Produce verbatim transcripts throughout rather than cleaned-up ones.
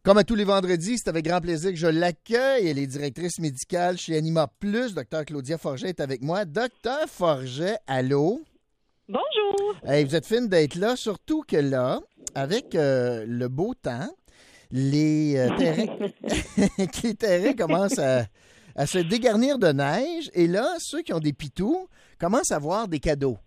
Comme à tous les vendredis, c'est avec grand plaisir que je l'accueille. Elle est directrice médicale chez Anima Plus. Docteur Claudia Forget est avec moi. Docteur Forget, allô? Bonjour! Hey, vous êtes fine d'être là, surtout que là, avec euh, le beau temps, les, euh, terrains, les terrains commencent à, à se dégarnir de neige. Et là, ceux qui ont des pitous commencent à voir des cadeaux.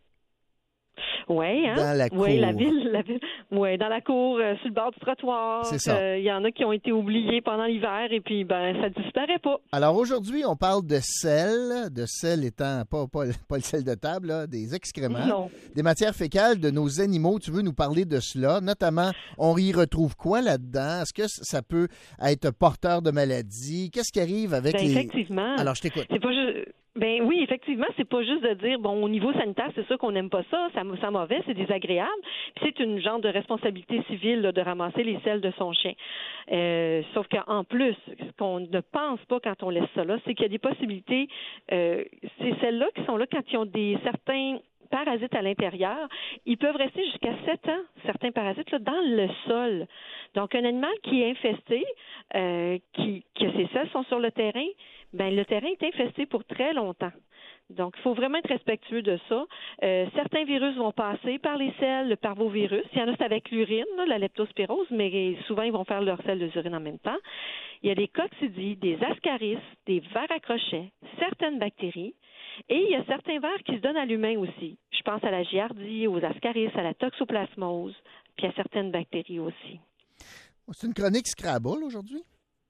Oui, hein? Dans la cour. Oui, la ville, la ville. Oui, dans la cour, euh, sur le bord du trottoir. C'est ça. Il euh, y en a qui ont été oubliés pendant l'hiver et puis, ben, ça disparaît pas. Alors aujourd'hui, on parle de sel, de sel étant pas, pas, pas le sel de table, là, des excréments, Non. des matières fécales de nos animaux. Tu veux nous parler de cela? Notamment, on y retrouve quoi là-dedans? Est-ce que ça peut être porteur de maladies? Qu'est-ce qui arrive avec Ben, les... effectivement. Alors, je t'écoute. C'est pas juste... Ben oui, effectivement, c'est pas juste de dire, bon, au niveau sanitaire, c'est sûr qu'on n'aime pas ça, ça sent mauvais, c'est désagréable. Puis c'est une genre de responsabilité civile là, de ramasser les selles de son chien. Euh, sauf qu'en plus, ce qu'on ne pense pas quand on laisse ça là, c'est qu'il y a des possibilités, euh, c'est celles-là qui sont là quand ils ont des certains parasites à l'intérieur, ils peuvent rester jusqu'à sept ans, certains parasites, là, dans le sol. Donc, un animal qui est infesté, euh, qui, que ses selles sont sur le terrain, ben le terrain est infesté pour très longtemps. Donc, il faut vraiment être respectueux de ça. Euh, certains virus vont passer par les selles, le parvovirus. Il y en a, c'est avec l'urine, là, la leptospirose, mais souvent, ils vont faire leur selle de urine en même temps. Il y a des coccidies, des ascaris, des vers à crochets, certaines bactéries. Et il y a certains vers qui se donnent à l'humain aussi. Je pense à la giardie, aux ascaris, à la toxoplasmose, puis à certaines bactéries aussi. C'est une chronique Scrabble aujourd'hui?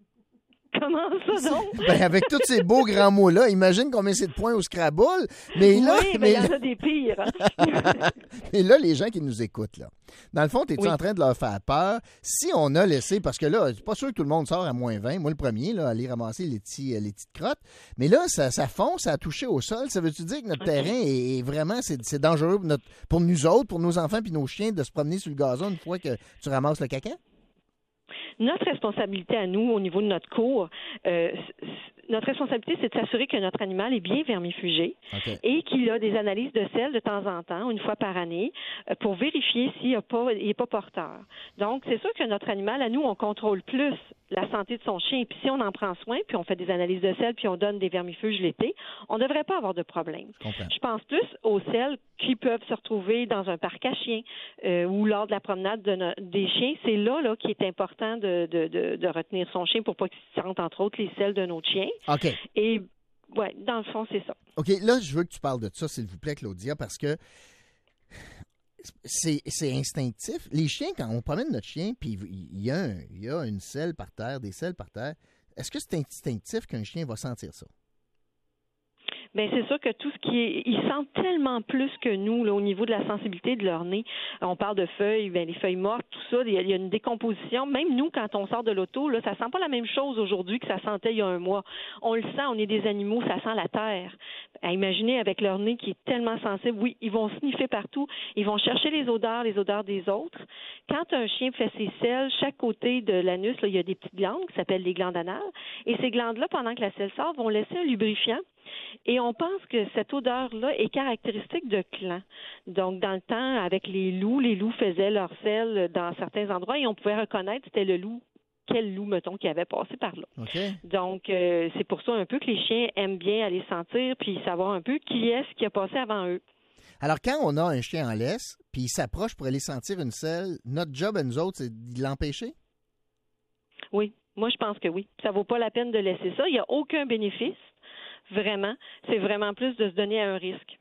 Comment ça donc? Ben, avec tous ces beaux grands mots-là, imagine combien c'est de points au Scrabble. Mais là, oui, mais il y en a des pires. Hein? Et là, les gens qui nous écoutent, là, dans le fond, es-tu oui. en train de leur faire peur? Si on a laissé, parce que là, c'est pas sûr que tout le monde sort à moins vingt. Moi, le premier, là, aller ramasser les, petits, les petites crottes. Mais là, ça, ça fond, ça a touché au sol. Ça veut-tu dire que notre okay. terrain est, est vraiment, c'est, c'est dangereux pour, notre, pour nous autres, pour nos enfants puis nos chiens de se promener sur le gazon une fois que tu ramasses le caca? Notre responsabilité à nous, au niveau de notre cour, euh, notre responsabilité, c'est de s'assurer que notre animal est bien vermifugé okay. et qu'il a des analyses de sel de temps en temps, une fois par année, pour vérifier s'il n'est pas, pas porteur. Donc, c'est sûr que notre animal, à nous, on contrôle plus la santé de son chien. Puis si on en prend soin, puis on fait des analyses de sel, puis on donne des vermifuges l'été, on ne devrait pas avoir de problème. Je, Je pense plus aux sels qui peuvent se retrouver dans un parc à chiens euh, ou lors de la promenade de no- des chiens. C'est là, là qui est important de, de, de, de retenir son chien pour pas qu'il sente, entre autres, les selles de notre chien. OK. Et, ouais, dans le fond, c'est ça. OK, là, je veux que tu parles de ça, s'il vous plaît, Claudia, parce que c'est, c'est instinctif. Les chiens, quand on promène notre chien, puis il y, a un, il y a une selle par terre, des selles par terre, est-ce que c'est instinctif qu'un chien va sentir ça? Bien, c'est sûr que tout ce qui est... Ils sentent tellement plus que nous, là, au niveau de la sensibilité de leur nez. On parle de feuilles, bien, les feuilles mortes, tout ça, il y, a, il y a une décomposition. Même nous, quand on sort de l'auto, là, ça sent pas la même chose aujourd'hui que ça sentait il y a un mois. On le sent, on est des animaux, ça sent la terre. À imaginer avec leur nez qui est tellement sensible, oui, ils vont sniffer partout, ils vont chercher les odeurs, les odeurs des autres. Quand un chien fait ses selles, chaque côté de l'anus, là, il y a des petites glandes qui s'appellent les glandes anales. Et ces glandes-là, pendant que la selle sort, vont laisser un lubrifiant. Et on pense que cette odeur-là est caractéristique de clan. Donc, dans le temps, avec les loups, les loups faisaient leur selle dans certains endroits et on pouvait reconnaître c'était le loup, quel loup, mettons, qui avait passé par là. Okay. Donc, euh, c'est pour ça un peu que les chiens aiment bien aller sentir puis savoir un peu qui est-ce qui a passé avant eux. Alors, quand on a un chien en laisse puis il s'approche pour aller sentir une selle, notre job à nous autres, c'est de l'empêcher? Oui, moi, je pense que oui. Ça vaut pas la peine de laisser ça. Il n'y a aucun bénéfice. Vraiment, c'est vraiment plus de se donner à un risque.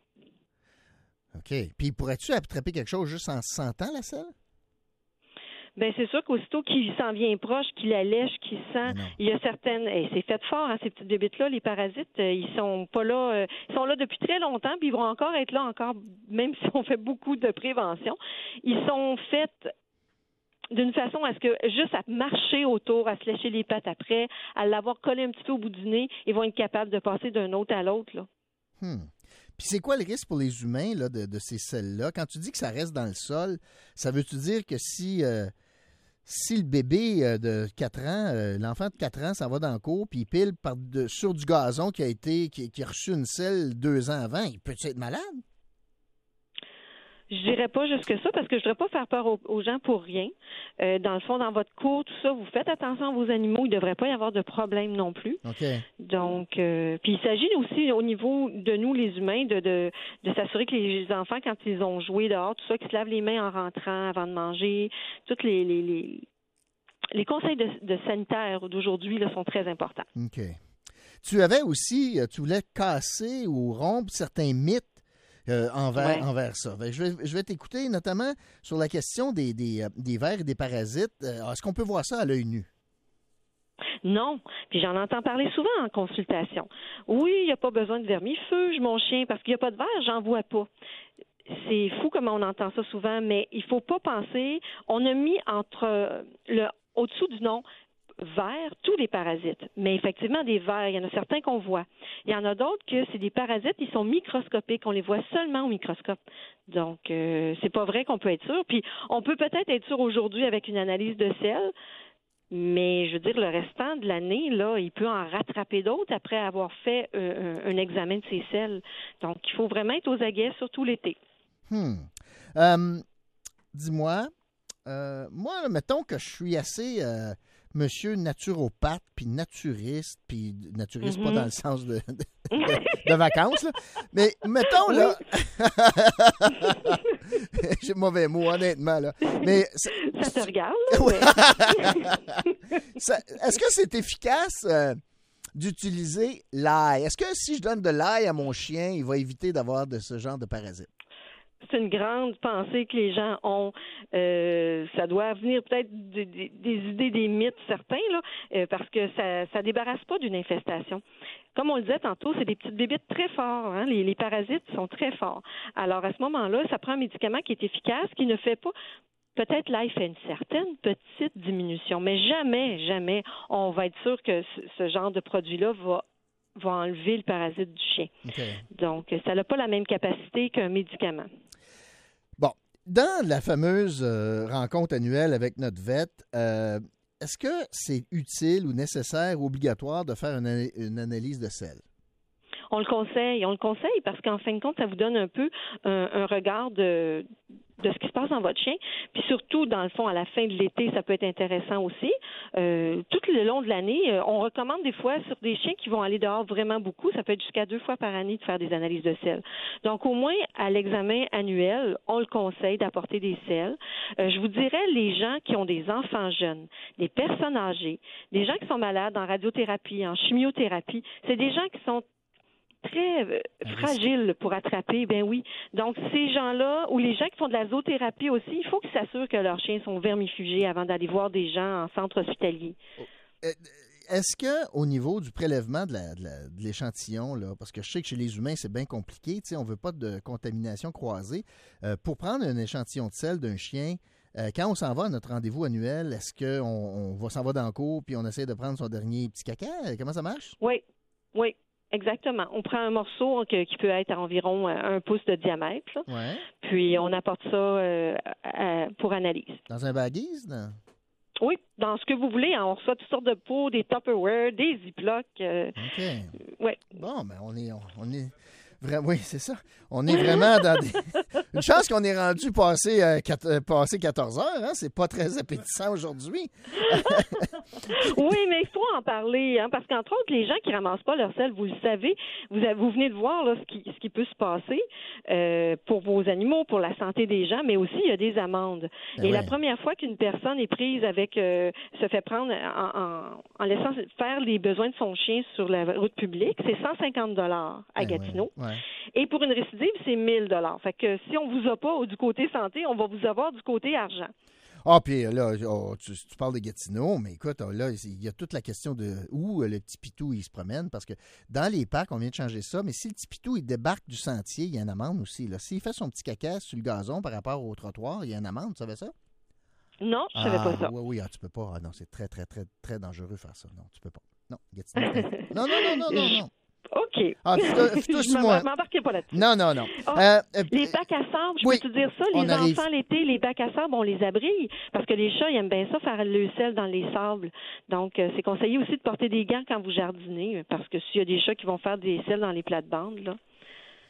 OK. Puis pourrais-tu attraper quelque chose juste en sentant la selle? Bien, c'est sûr qu'aussitôt qu'il s'en vient proche, qu'il la lèche, qu'il sent, il y a certaines... Et c'est fait fort, hein, ces petites bébites-là, les parasites, euh, ils sont pas là... Euh, ils sont là depuis très longtemps, puis ils vont encore être là encore, même si on fait beaucoup de prévention. Ils sont faits d'une façon à ce que juste à marcher autour, à se lécher les pattes après, à l'avoir collé un petit peu au bout du nez, ils vont être capables de passer d'un autre à l'autre, là. Hmm. Puis c'est quoi le risque pour les humains là, de, de ces selles-là? Quand tu dis que ça reste dans le sol, ça veut-tu dire que si, euh, si le bébé euh, de quatre ans, euh, l'enfant de quatre ans, ça va dans le cours, puis il pile par de, sur du gazon qui a été qui, qui a reçu une selle deux ans avant, il peut être malade? Je dirais pas jusque ça parce que je voudrais pas faire peur aux, aux gens pour rien. Euh, dans le fond, dans votre cours, tout ça, vous faites attention à vos animaux. Il ne devrait pas y avoir de problème non plus. OK. Donc, euh, puis il s'agit aussi au niveau de nous, les humains, de, de, de s'assurer que les enfants, quand ils ont joué dehors, tout ça, qu'ils se lavent les mains en rentrant avant de manger. Toutes les, les, les, les conseils de, de sanitaire d'aujourd'hui là, sont très importants. OK. Tu avais aussi, tu voulais casser ou rompre certains mythes Euh, envers, ouais. envers ça. Je vais, je vais t'écouter notamment sur la question des, des, des vers et des parasites. Euh, est-ce qu'on peut voir ça à l'œil nu? Non. Puis j'en entends parler souvent en consultation. Oui, il n'y a pas besoin de vermifuge, mon chien, parce qu'il n'y a pas de verre, j'en vois pas. C'est fou comment on entend ça souvent, mais il faut pas penser. On a mis entre le au-dessous du nom vers tous les parasites. Mais effectivement, des vers, il y en a certains qu'on voit. Il y en a d'autres que c'est des parasites, ils sont microscopiques. On les voit seulement au microscope. Donc, euh, c'est pas vrai qu'on peut être sûr. Puis, on peut peut-être être sûr aujourd'hui avec une analyse de sel, mais je veux dire, le restant de l'année, là, il peut en rattraper d'autres après avoir fait euh, un, un examen de ses selles. Donc, il faut vraiment être aux aguets, surtout l'été. Hmm. Euh, dis-moi, euh, moi, mettons que je suis assez... Euh, monsieur naturopathe, puis naturiste, puis naturiste mm-hmm. pas dans le sens de, de, de, de vacances, là. Mais mettons, là... J'ai mauvais mot, honnêtement, là. Mais ça, ça te regarde, là? ça, est-ce que c'est efficace euh, d'utiliser l'ail? Est-ce que si je donne de l'ail à mon chien, il va éviter d'avoir de ce genre de parasites? C'est une grande pensée que les gens ont. Euh, ça doit venir peut-être des, des, des idées, des mythes certains, là, euh, parce que ça ne débarrasse pas d'une infestation. Comme on le disait tantôt, c'est des petites bébites très fortes. Hein? Les, les parasites sont très forts. Alors, à ce moment-là, ça prend un médicament qui est efficace, qui ne fait pas... Peut-être l'ail fait une certaine petite diminution, mais jamais, jamais, on va être sûr que ce, ce genre de produit-là va va enlever le parasite du chien. Okay. Donc, ça n'a pas la même capacité qu'un médicament. Bon, dans la fameuse euh, rencontre annuelle avec notre vet, euh, est-ce que c'est utile ou nécessaire ou obligatoire de faire une, une analyse de sel? On le conseille, on le conseille parce qu'en fin de compte, ça vous donne un peu un, un regard de, de ce qui se passe dans votre chien. Puis surtout, dans le fond, à la fin de l'été, ça peut être intéressant aussi. Euh, tout le long de l'année, euh, on recommande des fois sur des chiens qui vont aller dehors vraiment beaucoup, ça peut être jusqu'à deux fois par année de faire des analyses de sel. Donc, au moins, à l'examen annuel, on le conseille d'apporter des sels. Euh, je vous dirais, les gens qui ont des enfants jeunes, des personnes âgées, des gens qui sont malades en radiothérapie, en chimiothérapie, c'est des gens qui sont très euh, fragile pour attraper, ben oui. Donc, ces gens-là, ou les gens qui font de la zoothérapie aussi, il faut qu'ils s'assurent que leurs chiens sont vermifugés avant d'aller voir des gens en centre hospitalier. Est-ce que au niveau du prélèvement de, la, de, la, de l'échantillon, là, parce que je sais que chez les humains, c'est bien compliqué, on ne veut pas de contamination croisée, euh, pour prendre un échantillon de sel d'un chien, euh, quand on s'en va à notre rendez-vous annuel, est-ce qu'on on va, s'en va dans le cours puis on essaie de prendre son dernier petit caca? Comment ça marche? Oui, oui. Exactement. On prend un morceau que, qui peut être à environ un pouce de diamètre, là. Ouais. Puis on apporte ça euh, à, pour analyse. Dans un baggies? Dans... Oui, dans ce que vous voulez. On reçoit toutes sortes de pots, des Tupperware, des Ziploc. Euh, OK. Oui. Bon, mais on est... On, on est... Vra... Oui, c'est ça. On est vraiment dans des... Une chance qu'on est rendu passé, euh, quat... passé quatorze heures, hein? C'est pas très appétissant aujourd'hui. Oui, mais il faut en parler, hein, parce qu'entre autres, les gens qui ramassent pas leur sel, vous le savez, vous, avez, vous venez de voir là, ce, qui, ce qui peut se passer euh, pour vos animaux, pour la santé des gens, mais aussi il y a des amendes. Ben Et ouais. La première fois qu'une personne est prise avec, euh, se fait prendre en, en, en laissant faire les besoins de son chien sur la route publique, c'est cent cinquante dollars à ben Gatineau. Ouais. Ouais. Et pour une récidive, c'est mille dollars. Fait que si on vous a pas du côté santé, on va vous avoir du côté argent. Ah, puis là, oh, tu, tu parles de Gatineau, mais écoute, là, il y a toute la question de où le petit pitou, il se promène, parce que dans les parcs, on vient de changer ça, mais si le petit pitou, il débarque du sentier, il y a une amende aussi. Là. S'il fait son petit caca sur le gazon par rapport au trottoir, il y a une amende, tu savais ça? Non, je savais ah, pas ça. Oui, oui, ah, tu peux pas. Ah, non, c'est très, très, très, très dangereux faire ça. Non, tu peux pas. Non, Gatineau. non, non, non, non, non, non. OK. Ah, je moi. m'embarquerai pas là-dessus. Non, non, non. Oh, euh, euh, les bacs à sable, je oui, peux te dire ça, les enfants l'été, les bacs à sable, on les abrille parce que les chats, ils aiment bien ça, faire le sel dans les sables. Donc, euh, c'est conseillé aussi de porter des gants quand vous jardinez parce que s'il y a des chats qui vont faire des sels dans les plates-bandes, là.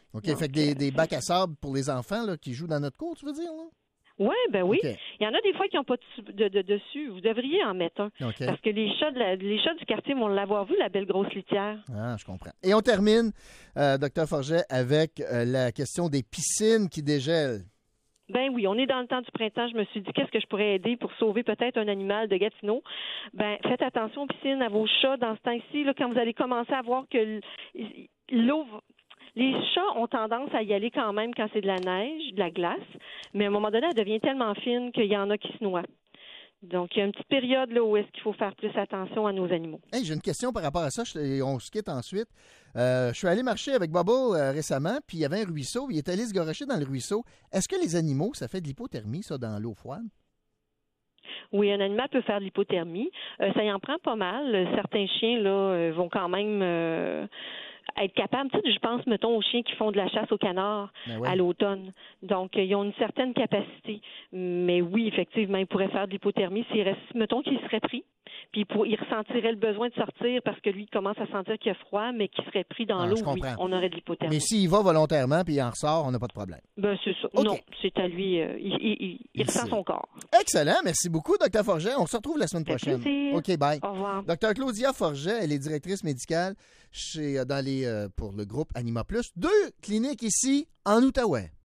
OK, Donc, fait que des, euh, des bacs à sable pour les enfants là, qui jouent dans notre cour, tu veux dire? Là? Oui, ben oui. OK. Il y en a des fois qui n'ont pas de, de, de dessus. Vous devriez en mettre un. OK. Parce que les chats, de la- les chats du quartier vont l'avoir vu, la belle grosse litière. Ah, je comprends. Et on termine, euh, docteur Forget, avec euh, la question des piscines qui dégèlent. Ben oui, on est dans le temps du printemps. Je me suis dit, qu'est-ce que je pourrais aider pour sauver peut-être un animal de Gatineau? Ben, faites attention aux piscines, à vos chats dans ce temps-ci, là, quand vous allez commencer à voir que l- l'eau... va- Les chats ont tendance à y aller quand même quand c'est de la neige, de la glace, mais à un moment donné, elle devient tellement fine qu'il y en a qui se noient. Donc, il y a une petite période là où est-ce qu'il faut faire plus attention à nos animaux. Hey, j'ai une question par rapport à ça. Je- et on se quitte ensuite. Euh, je suis allé marcher avec Bubble euh, récemment, puis il y avait un ruisseau. Il est allé se gorocher dans le ruisseau. Est-ce que les animaux, ça fait de l'hypothermie, ça, dans l'eau froide? Oui, un animal peut faire de l'hypothermie. Euh, ça y en prend pas mal. Certains chiens là euh, vont quand même euh, être capables. Tu sais, je pense, mettons, aux chiens qui font de la chasse au canard Ben ouais. à l'automne. Donc, euh, ils ont une certaine capacité. Mais oui, effectivement, ils pourraient faire de l'hypothermie s'ils restent, mettons qu'ils seraient pris. Puis pour, il ressentirait le besoin de sortir parce que lui, il commence à sentir qu'il a froid, mais qu'il serait pris dans Ah, l'eau, je oui, comprends. on aurait de l'hypothermie. Mais s'il va volontairement puis il en ressort, on n'a pas de problème. Ben, c'est ça. OK. Non, c'est à lui. euh, il il, il, il ressent sait. son corps. Excellent. Merci beaucoup, docteur Forget. On se retrouve la semaine Ça fait prochaine. plaisir. OK, bye. Au revoir. Docteur Claudia Forget, elle est directrice médicale chez, dans les, euh, pour le groupe Anima Plus. Deux cliniques ici en Outaouais.